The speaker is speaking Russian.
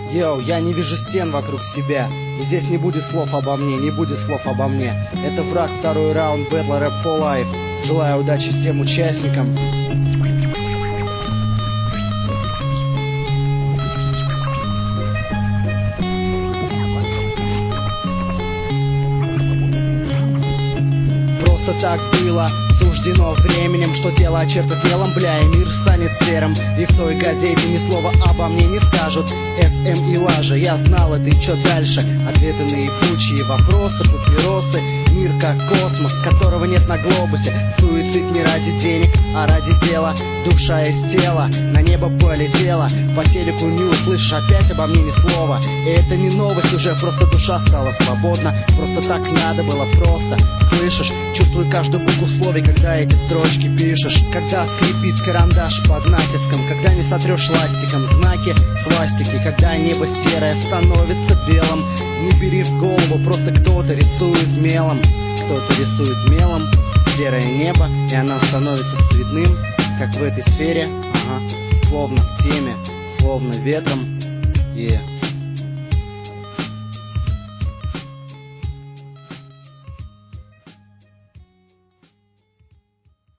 Йоу, я не вижу стен вокруг себя, и здесь не будет слов обо мне, не будет слов обо мне. Это враг, второй раунд Battle Rap for Life. Желаю удачи всем участникам. Просто так было суждено временем, что тело очертит мелом, бля, и мир станет серым. И в той газете ни слова обо мне не скажут. СМ и лажа, я знал это, и чё дальше? Ответы на ебучие вопросы, папиросы. Мир как космос, которого нет на глобусе. Суицид не ради денег, а ради дела. Душа из тела на небо полетела. По телеку не услышишь опять обо мне ни слова. И это не новость уже, просто душа стала свободна. Просто так надо было, просто. Слышишь, чувствуй каждую букву в слове, когда эти строчки пишешь. Когда скрипит карандаш под натиском, когда не сотрешь ластиком знаки свастики, когда небо серое становится белым. Не бери в голову, просто кто-то рисует мелом. Кто-то рисует мелом серое небо, и оно становится цветным, как в этой сфере, ага, словно в теме, словно ветром. И